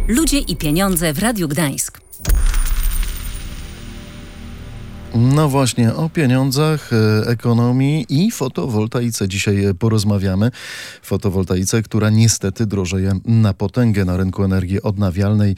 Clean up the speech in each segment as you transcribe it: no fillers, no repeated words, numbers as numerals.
Ludzie i pieniądze w Radiu Gdańsk. No właśnie, o pieniądzach, ekonomii i fotowoltaice dzisiaj porozmawiamy. Fotowoltaice, która niestety drożeje na potęgę na rynku energii odnawialnej.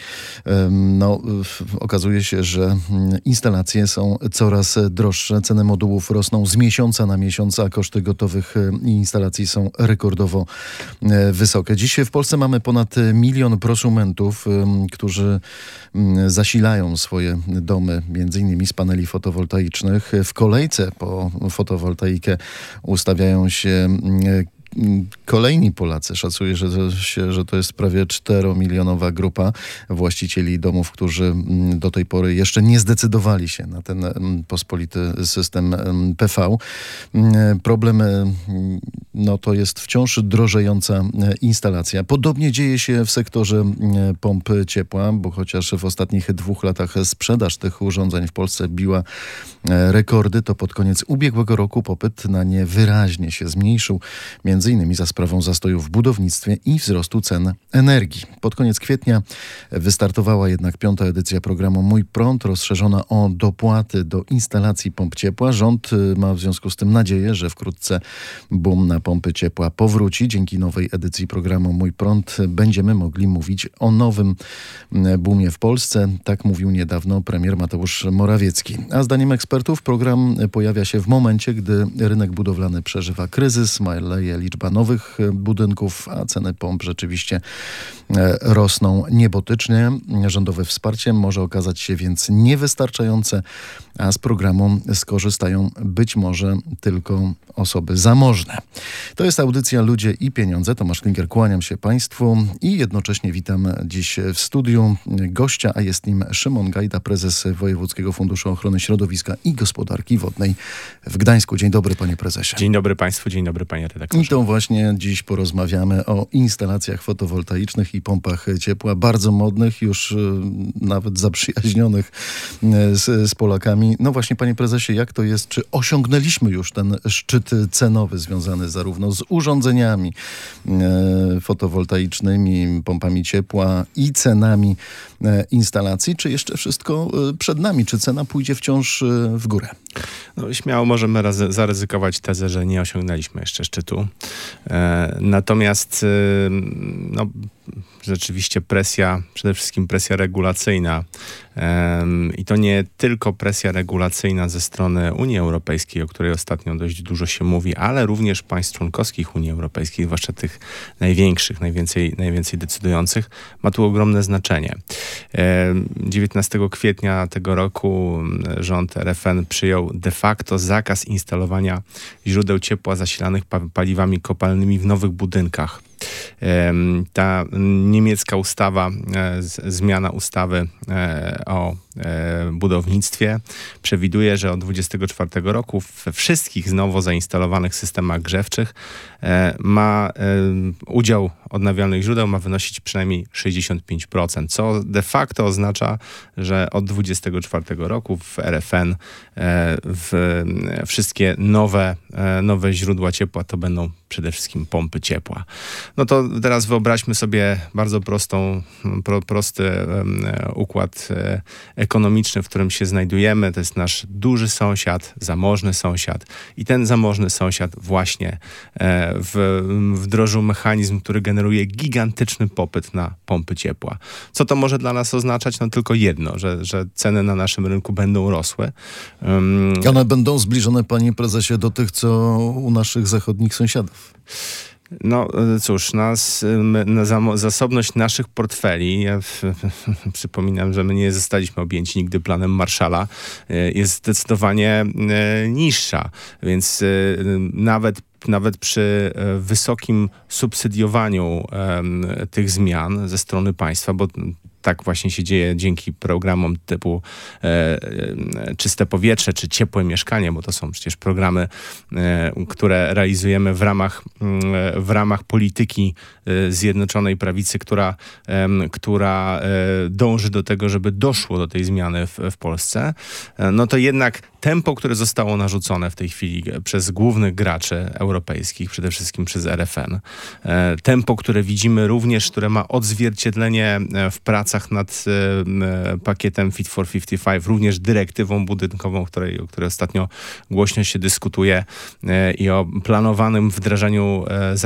Okazuje się, że instalacje są coraz droższe. Ceny modułów rosną z miesiąca na miesiąc, a koszty gotowych instalacji są rekordowo wysokie. Dziś w Polsce mamy ponad 1 milion prosumentów, którzy zasilają swoje domy między innymi z paneli fotowoltaicznych. W kolejce po fotowoltaikę ustawiają się kolejni Polacy. Szacuje się, że to jest prawie 4-milionowa grupa właścicieli domów, którzy do tej pory jeszcze nie zdecydowali się na ten pospolity system PV. Problem to jest wciąż drożejąca instalacja. Podobnie dzieje się w sektorze pomp ciepła, bo chociaż w ostatnich 2 latach sprzedaż tych urządzeń w Polsce biła rekordy, to pod koniec ubiegłego roku popyt na nie wyraźnie się zmniejszył. Między innymi za sprawą zastojów w budownictwie i wzrostu cen energii. Pod koniec kwietnia wystartowała jednak 5. edycja programu Mój Prąd, rozszerzona o dopłaty do instalacji pomp ciepła. Rząd ma w związku z tym nadzieję, że wkrótce boom na pompy ciepła powróci. Dzięki nowej edycji programu Mój Prąd będziemy mogli mówić o nowym boomie w Polsce. Tak mówił niedawno premier Mateusz Morawiecki. A zdaniem ekspertów program pojawia się w momencie, gdy rynek budowlany przeżywa kryzys, maleje liczba nowych budynków, a ceny pomp rzeczywiście rosną niebotycznie. Rządowe wsparcie może okazać się więc niewystarczające, a z programu skorzystają być może tylko osoby zamożne. To jest audycja Ludzie i Pieniądze. Tomasz Klinger, kłaniam się Państwu i jednocześnie witam dziś w studiu gościa, a jest nim Szymon Gajda, prezes Wojewódzkiego Funduszu Ochrony Środowiska i Gospodarki Wodnej w Gdańsku. Dzień dobry, panie prezesie. Dzień dobry Państwu, dzień dobry panie redaktorze. I to właśnie dziś porozmawiamy o instalacjach fotowoltaicznych i pompach ciepła, bardzo modnych, już nawet zaprzyjaźnionych z Polakami. No właśnie, panie prezesie, jak to jest? Czy osiągnęliśmy już ten szczyt cenowy związany zarówno z urządzeniami fotowoltaicznymi, pompami ciepła i cenami instalacji? Czy jeszcze wszystko przed nami? Czy cena pójdzie wciąż w górę? No, śmiało możemy zaryzykować tezę, że nie osiągnęliśmy jeszcze szczytu. Natomiast rzeczywiście przede wszystkim presja regulacyjna i to nie tylko presja regulacyjna ze strony Unii Europejskiej, o której ostatnio dość dużo się mówi, ale również państw członkowskich Unii Europejskiej, zwłaszcza tych największych, najwięcej decydujących, ma tu ogromne znaczenie. 19 kwietnia tego roku rząd RFN przyjął de facto zakaz instalowania źródeł ciepła zasilanych paliwami kopalnymi w nowych budynkach. Ta niemiecka ustawa, zmiana ustawy o budownictwie przewiduje, że od 2024 roku we wszystkich nowo zainstalowanych systemach grzewczych udział odnawialnych źródeł ma wynosić przynajmniej 65%, co de facto oznacza, że od 2024 roku w RFN wszystkie nowe źródła ciepła to będą przede wszystkim pompy ciepła. No to teraz wyobraźmy sobie bardzo prosty układ ekonomiczny, w którym się znajdujemy. To jest nasz duży sąsiad, zamożny sąsiad i ten zamożny sąsiad właśnie wdrożył mechanizm, który generuje gigantyczny popyt na pompy ciepła. Co to może dla nas oznaczać? No tylko jedno, że ceny na naszym rynku będą rosły. One będą zbliżone, panie prezesie, do tych, co u naszych zachodnich sąsiadów. No cóż, zasobność naszych portfeli, ja przypominam, że my nie zostaliśmy objęci nigdy planem Marshalla, jest zdecydowanie niższa, więc nawet przy wysokim subsydiowaniu tych zmian ze strony państwa, bo tak właśnie się dzieje dzięki programom typu Czyste Powietrze czy Ciepłe Mieszkanie, bo to są przecież programy, które realizujemy w ramach polityki Zjednoczonej Prawicy, która dąży do tego, żeby doszło do tej zmiany w Polsce, no to jednak tempo, które zostało narzucone w tej chwili przez głównych graczy europejskich, przede wszystkim przez RFN, tempo, które widzimy również, które ma odzwierciedlenie w pracach nad pakietem Fit for 55, również dyrektywą budynkową, o której ostatnio głośno się dyskutuje, i o planowanym wdrażaniu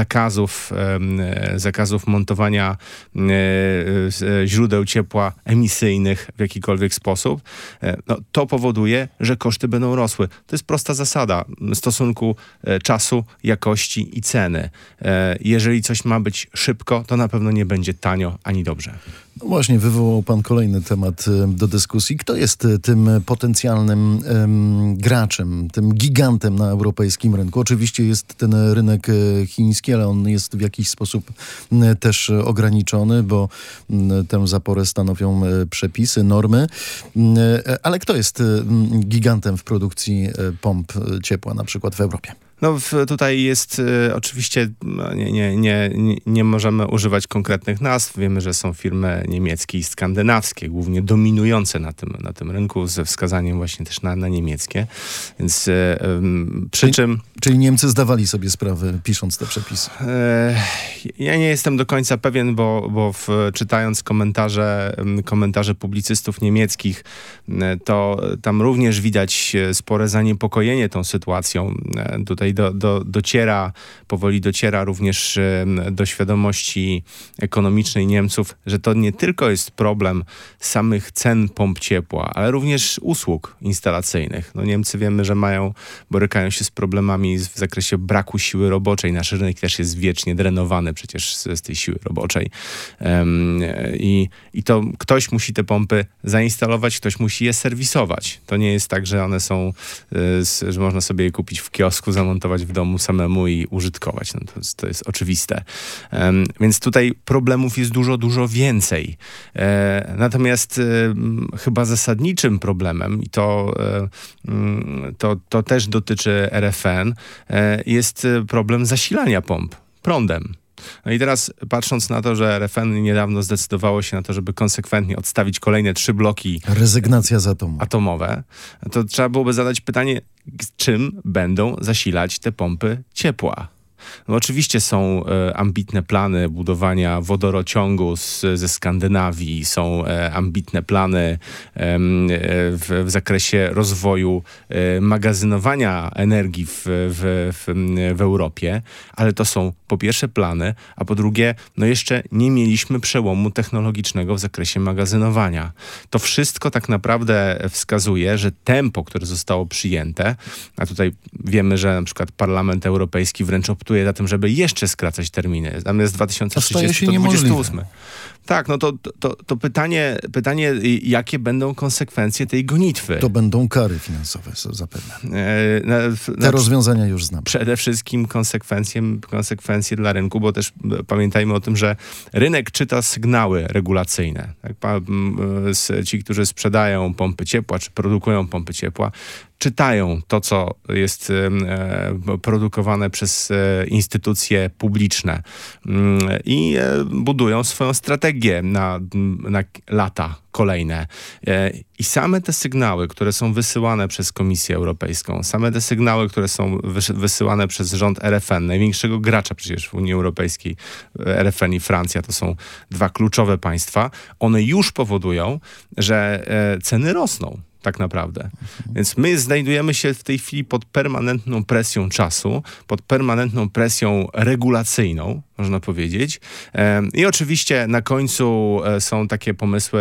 zakazów montowania źródeł ciepła emisyjnych w jakikolwiek sposób, no, to powoduje, że koszty będą rosły. To jest prosta zasada stosunku czasu, jakości i ceny. Jeżeli coś ma być szybko, to na pewno nie będzie tanio ani dobrze. No właśnie, wywołał pan kolejny temat do dyskusji. Kto jest tym potencjalnym graczem, tym gigantem na europejskim rynku? Oczywiście jest ten rynek chiński, ale on jest w jakiś sposób też ograniczony, bo tę zaporę stanowią przepisy, normy. Ale kto jest gigantem w produkcji pomp ciepła, na przykład w Europie? No tutaj jest oczywiście, nie możemy używać konkretnych nazw. Wiemy, że są firmy niemieckie i skandynawskie, głównie dominujące na tym rynku, ze wskazaniem właśnie też na niemieckie. Więc Czyli Niemcy zdawali sobie sprawę, pisząc te przepisy? Ja nie jestem do końca pewien, bo czytając komentarze publicystów niemieckich, to tam również widać spore zaniepokojenie tą sytuacją. Tutaj powoli dociera również do świadomości ekonomicznej Niemców, że to nie tylko jest problem samych cen pomp ciepła, ale również usług instalacyjnych. No Niemcy wiemy, że borykają się z problemami w zakresie braku siły roboczej. Nasz rynek też jest wiecznie drenowany przecież z tej siły roboczej. I to ktoś musi te pompy zainstalować, ktoś musi je serwisować. To nie jest tak, że one są, że można sobie je kupić w kiosku, zamontować w domu samemu i użytkować. No to jest oczywiste. Więc tutaj problemów jest dużo, dużo więcej. Natomiast chyba zasadniczym problemem, i to też dotyczy RFN, jest problem zasilania pomp prądem. No i teraz patrząc na to, że RFN niedawno zdecydowało się na to, żeby konsekwentnie odstawić kolejne 3 bloki rezygnacja z atomowe, to trzeba byłoby zadać pytanie, czym będą zasilać te pompy ciepła. No oczywiście są ambitne plany budowania wodorociągu ze Skandynawii, są ambitne plany w zakresie rozwoju magazynowania energii w Europie, ale to są po pierwsze plany, a po drugie, no jeszcze nie mieliśmy przełomu technologicznego w zakresie magazynowania. To wszystko tak naprawdę wskazuje, że tempo, które zostało przyjęte, a tutaj wiemy, że na przykład Parlament Europejski wręcz optuje za tym, żeby jeszcze skracać terminy. Zamiast 2030 to 28. Tak, no to pytanie, jakie będą konsekwencje tej gonitwy? To będą kary finansowe zapewne. Te rozwiązania już znam. Przede wszystkim konsekwencje dla rynku, bo też pamiętajmy o tym, że rynek czyta sygnały regulacyjne. Tak? Ci, którzy sprzedają pompy ciepła, czy produkują pompy ciepła, czytają to, co jest produkowane przez instytucje publiczne i budują swoją strategię na lata kolejne. I same te sygnały, które są wysyłane przez Komisję Europejską, same te sygnały, które są wysyłane przez rząd RFN, największego gracza przecież w Unii Europejskiej, RFN i Francja, to są 2 kluczowe państwa, one już powodują, że ceny rosną. Tak naprawdę. Więc my znajdujemy się w tej chwili pod permanentną presją czasu, pod permanentną presją regulacyjną, można powiedzieć. I oczywiście na końcu są takie pomysły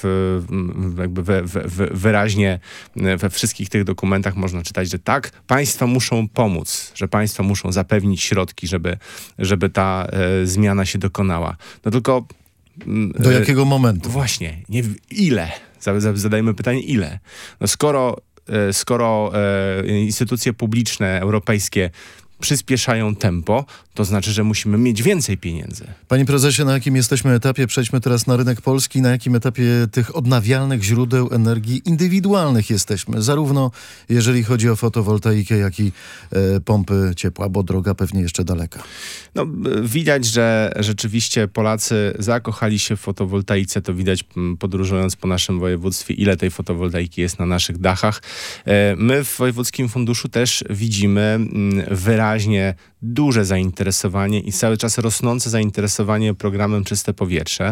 wyraźnie we wszystkich tych dokumentach można czytać, że tak, państwa muszą pomóc, że państwa muszą zapewnić środki, żeby ta zmiana się dokonała. No tylko do jakiego momentu? Właśnie, ile? Zadajmy pytanie, ile? No skoro instytucje publiczne, europejskie przyspieszają tempo, to znaczy, że musimy mieć więcej pieniędzy. Panie prezesie, na jakim jesteśmy etapie? Przejdźmy teraz na rynek polski. Na jakim etapie tych odnawialnych źródeł energii indywidualnych jesteśmy? Zarówno jeżeli chodzi o fotowoltaikę, jak i pompy ciepła, bo droga pewnie jeszcze daleka. No, widać, że rzeczywiście Polacy zakochali się w fotowoltaice. To widać podróżując po naszym województwie, ile tej fotowoltaiki jest na naszych dachach. My w Wojewódzkim Funduszu też widzimy wyraźnie duże zainteresowanie i cały czas rosnące zainteresowanie programem Czyste Powietrze.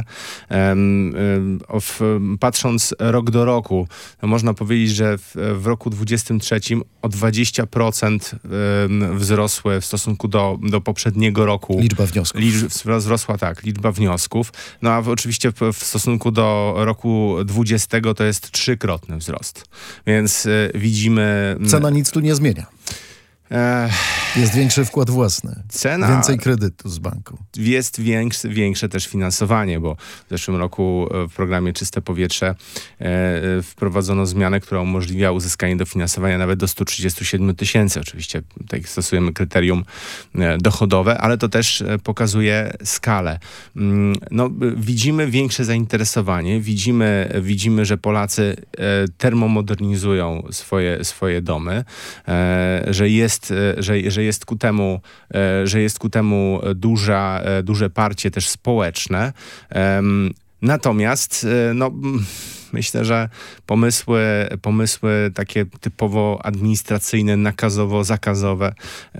Patrząc rok do roku, no można powiedzieć, że w roku 2023 o 20% wzrosły w stosunku do poprzedniego roku. Liczba wniosków. Wzrosła liczba wniosków. No a oczywiście w stosunku do roku 20 to jest 3-krotny wzrost. Więc widzimy... Cena nic tu nie zmienia. Jest większy wkład własny. Więcej kredytu z banku. Jest większe też finansowanie, bo w zeszłym roku w programie Czyste Powietrze wprowadzono zmianę, która umożliwia uzyskanie dofinansowania nawet do 137 000. Oczywiście tutaj stosujemy kryterium dochodowe, ale to też pokazuje skalę. No, widzimy większe zainteresowanie, widzimy, że Polacy termomodernizują swoje domy, że jest ku temu duże parcie też społeczne. Natomiast no, myślę, że pomysły takie typowo administracyjne, nakazowo-zakazowe,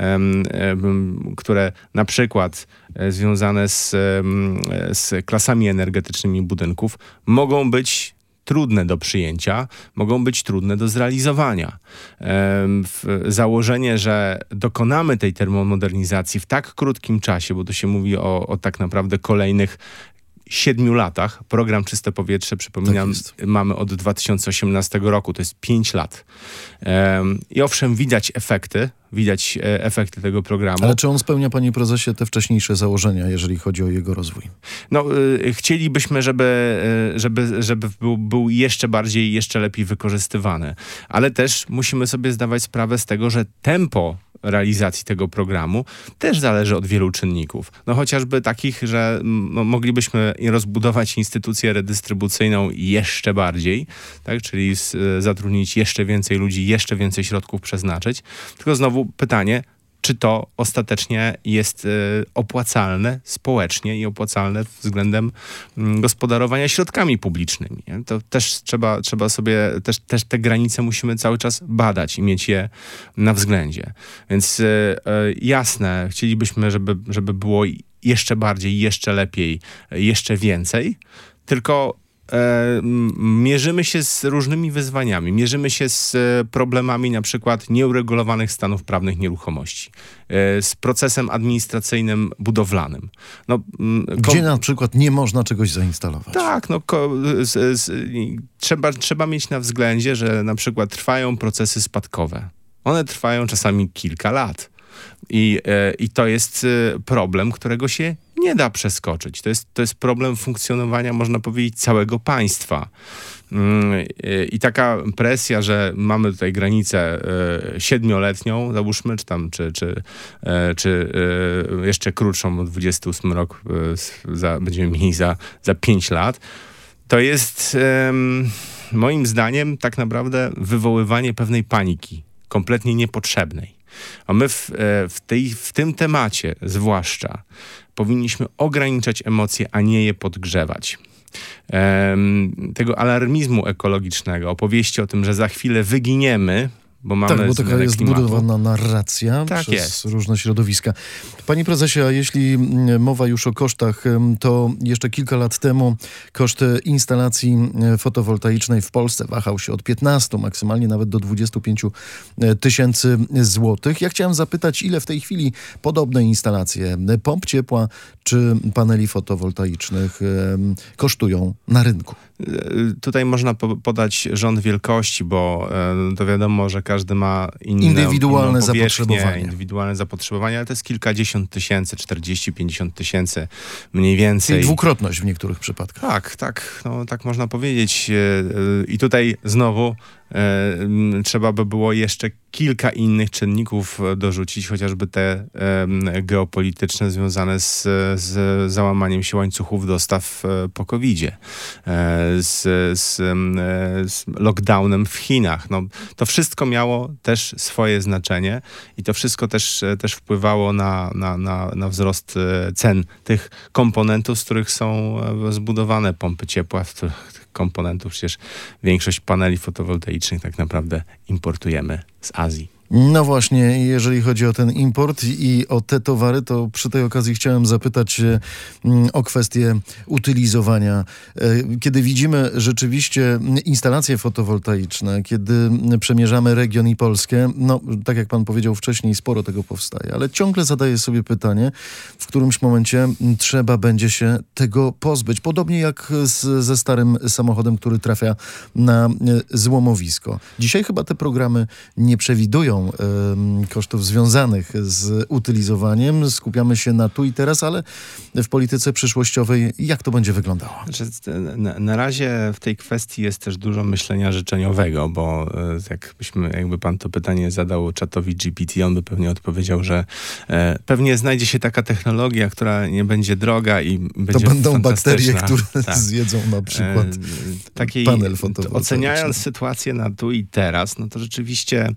które na przykład związane z klasami energetycznymi budynków mogą być trudne do przyjęcia, mogą być trudne do zrealizowania. Założenie, że dokonamy tej termomodernizacji w tak krótkim czasie, bo tu się mówi o tak naprawdę kolejnych 7 latach. Program Czyste Powietrze, przypominam, mamy od 2018 roku, to jest 5 lat. I owszem, widać efekty tego programu. Ale czy on spełnia, panie prezesie, te wcześniejsze założenia, jeżeli chodzi o jego rozwój? No, chcielibyśmy, żeby był jeszcze bardziej, jeszcze lepiej wykorzystywany. Ale też musimy sobie zdawać sprawę z tego, że tempo realizacji tego programu też zależy od wielu czynników. No chociażby takich, że moglibyśmy rozbudować instytucję redystrybucyjną jeszcze bardziej, tak? Czyli zatrudnić jeszcze więcej ludzi, jeszcze więcej środków przeznaczyć. Tylko znowu pytanie, czy to ostatecznie jest opłacalne społecznie i opłacalne względem gospodarowania środkami publicznymi. Nie? To też trzeba sobie, też te granice musimy cały czas badać i mieć je na względzie. Więc jasne, chcielibyśmy, żeby było jeszcze bardziej, jeszcze lepiej, jeszcze więcej, tylko mierzymy się z różnymi wyzwaniami. Mierzymy się z problemami na przykład nieuregulowanych stanów prawnych nieruchomości, z procesem administracyjnym budowlanym. No, gdzie na przykład nie można czegoś zainstalować? Tak, no, trzeba mieć na względzie, że na przykład trwają procesy spadkowe. One trwają czasami kilka lat. I to jest problem, którego się nie da przeskoczyć. To jest problem funkcjonowania, można powiedzieć, całego państwa. I taka presja, że mamy tutaj granicę 7-letnią, załóżmy, czy jeszcze krótszą, bo 28 rok będziemy mieli za 5 lat, to jest moim zdaniem tak naprawdę wywoływanie pewnej paniki, kompletnie niepotrzebnej. A my w tym temacie zwłaszcza powinniśmy ograniczać emocje, a nie je podgrzewać. Tego alarmizmu ekologicznego, opowieści o tym, że za chwilę wyginiemy, bo mamy tak, bo taka jest klimatu. Budowana narracja przez różne środowiska. Panie prezesie, a jeśli mowa już o kosztach, to jeszcze kilka lat temu koszt instalacji fotowoltaicznej w Polsce wahał się od 15, maksymalnie nawet do 25 tysięcy złotych. Ja chciałem zapytać, ile w tej chwili podobne instalacje pomp ciepła czy paneli fotowoltaicznych kosztują na rynku? Tutaj można podać rząd wielkości, bo to wiadomo, że każdy ma indywidualne zapotrzebowanie, ale to jest kilkadziesiąt tysięcy, 40-50 tysięcy mniej więcej. I dwukrotność w niektórych przypadkach. Tak, no, tak można powiedzieć. I tutaj znowu trzeba by było jeszcze kilka innych czynników dorzucić, chociażby te geopolityczne związane z załamaniem się łańcuchów dostaw po COVID-zie, z lockdownem w Chinach. No, to wszystko miało też swoje znaczenie i to wszystko też wpływało na wzrost cen tych komponentów, z których są zbudowane pompy ciepła, tych komponentów przecież większość paneli fotowoltaicznych tak naprawdę importujemy z Azji. No właśnie, jeżeli chodzi o ten import i o te towary, to przy tej okazji chciałem zapytać o kwestię utylizowania. Kiedy widzimy rzeczywiście instalacje fotowoltaiczne, kiedy przemierzamy region i Polskę, no tak jak pan powiedział wcześniej, sporo tego powstaje, ale ciągle zadaję sobie pytanie, w którymś momencie trzeba będzie się tego pozbyć. Podobnie jak ze starym samochodem, który trafia na złomowisko. Dzisiaj chyba te programy nie przewidują kosztów związanych z utylizowaniem. Skupiamy się na tu i teraz, ale w polityce przyszłościowej jak to będzie wyglądało? Znaczy, na razie w tej kwestii jest też dużo myślenia życzeniowego, bo jakby pan to pytanie zadał czatowi GPT, on by pewnie odpowiedział, że pewnie znajdzie się taka technologia, która nie będzie droga i będzie to będą fantastyczna. Bakterie, które zjedzą na przykład panel fotowoltaiczny. Oceniając sytuację na tu i teraz, no to rzeczywiście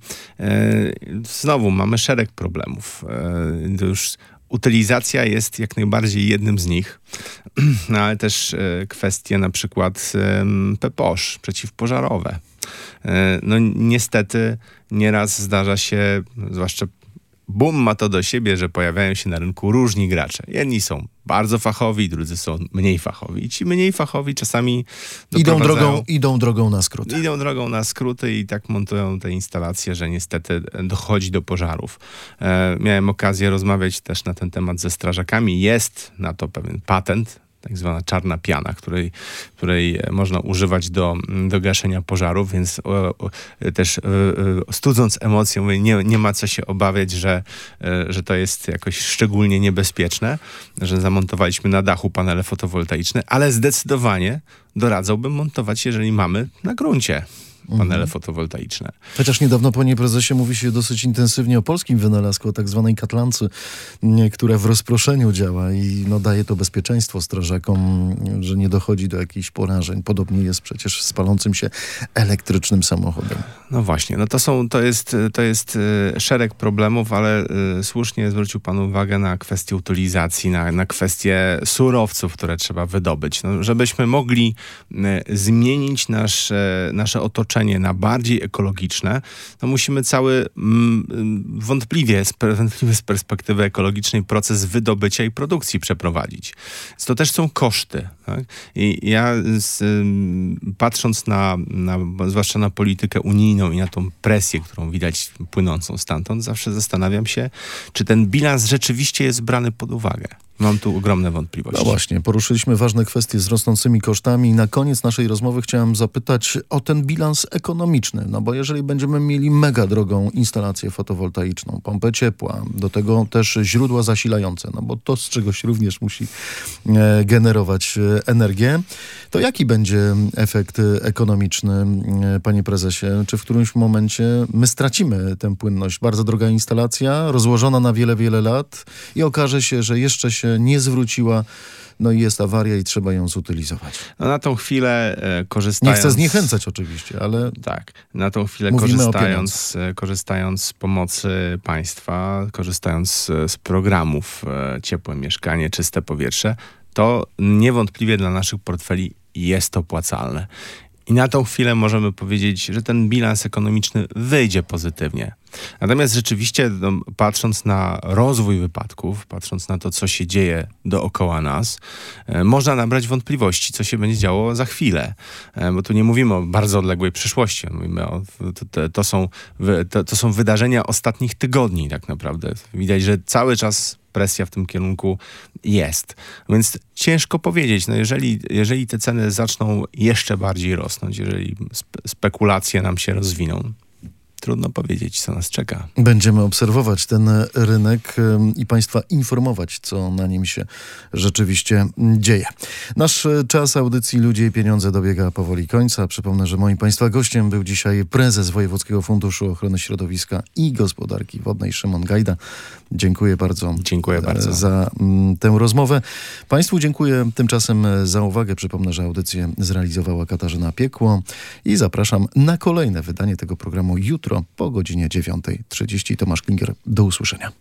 znowu mamy szereg problemów. To już utylizacja jest jak najbardziej jednym z nich, no, ale też kwestie na przykład PPOŚ, przeciwpożarowe. No niestety nieraz zdarza się, zwłaszcza boom ma to do siebie, że pojawiają się na rynku różni gracze. Jedni są bardzo fachowi, drudzy są mniej fachowi. I ci mniej fachowi czasami idą drogą na skróty. Idą drogą na skróty i tak montują te instalacje, że niestety dochodzi do pożarów. Miałem okazję rozmawiać też na ten temat ze strażakami. Jest na to pewien patent, tak zwana czarna piana, której można używać do gaszenia pożarów, więc też studząc emocje, mówię, nie ma co się obawiać, że to jest jakoś szczególnie niebezpieczne, że zamontowaliśmy na dachu panele fotowoltaiczne, ale zdecydowanie doradzałbym montować, jeżeli mamy na gruncie panele fotowoltaiczne. Chociaż niedawno, panie prezesie, mówi się dosyć intensywnie o polskim wynalazku, o tak zwanej katlance, która w rozproszeniu działa i daje to bezpieczeństwo strażakom, że nie dochodzi do jakichś porażeń. Podobnie jest przecież z palącym się elektrycznym samochodem. No właśnie, no to jest szereg problemów, ale słusznie zwrócił pan uwagę na kwestię utylizacji, na kwestię surowców, które trzeba wydobyć. No, żebyśmy mogli zmienić nasze otoczenie na bardziej ekologiczne, no musimy cały wątpliwie z perspektywy ekologicznej proces wydobycia i produkcji przeprowadzić. Więc to też są koszty. Tak? I ja patrząc zwłaszcza na politykę unijną i na tą presję, którą widać płynącą stamtąd, zawsze zastanawiam się, czy ten bilans rzeczywiście jest brany pod uwagę. Mam tu ogromne wątpliwości. No właśnie, poruszyliśmy ważne kwestie z rosnącymi kosztami i na koniec naszej rozmowy chciałem zapytać o ten bilans ekonomiczny, no bo jeżeli będziemy mieli mega drogą instalację fotowoltaiczną, pompę ciepła, do tego też źródła zasilające, no bo to z czegoś również musi generować energię, to jaki będzie efekt ekonomiczny, panie prezesie? Czy w którymś momencie my stracimy tę płynność? Bardzo droga instalacja, rozłożona na wiele, wiele lat i okaże się, że jeszcze się nie zwróciła, no i jest awaria i trzeba ją zutylizować. No na tą chwilę korzystając... Nie chcę zniechęcać oczywiście, ale... Tak, na tą chwilę korzystając z pomocy państwa, korzystając z programów Ciepłe Mieszkanie, Czyste Powietrze, to niewątpliwie dla naszych portfeli jest opłacalne. I na tą chwilę możemy powiedzieć, że ten bilans ekonomiczny wyjdzie pozytywnie. Natomiast rzeczywiście, patrząc na rozwój wypadków, patrząc na to, co się dzieje dookoła nas, można nabrać wątpliwości, co się będzie działo za chwilę. Bo tu nie mówimy o bardzo odległej przyszłości. Mówimy to są wydarzenia ostatnich tygodni tak naprawdę. Widać, że cały czas presja w tym kierunku jest. Więc ciężko powiedzieć, no jeżeli te ceny zaczną jeszcze bardziej rosnąć, jeżeli spekulacje nam się rozwiną, trudno powiedzieć, co nas czeka. Będziemy obserwować ten rynek i Państwa informować, co na nim się rzeczywiście dzieje. Nasz czas audycji Ludzie i Pieniądze dobiega powoli końca. Przypomnę, że moim Państwa gościem był dzisiaj prezes Wojewódzkiego Funduszu Ochrony Środowiska i Gospodarki Wodnej Szymon Gajda. Dziękuję bardzo. Dziękuję bardzo za tę rozmowę. Państwu dziękuję tymczasem za uwagę. Przypomnę, że audycję zrealizowała Katarzyna Piekło i zapraszam na kolejne wydanie tego programu jutro po godzinie 9:30. Tomasz Klinger. Do usłyszenia.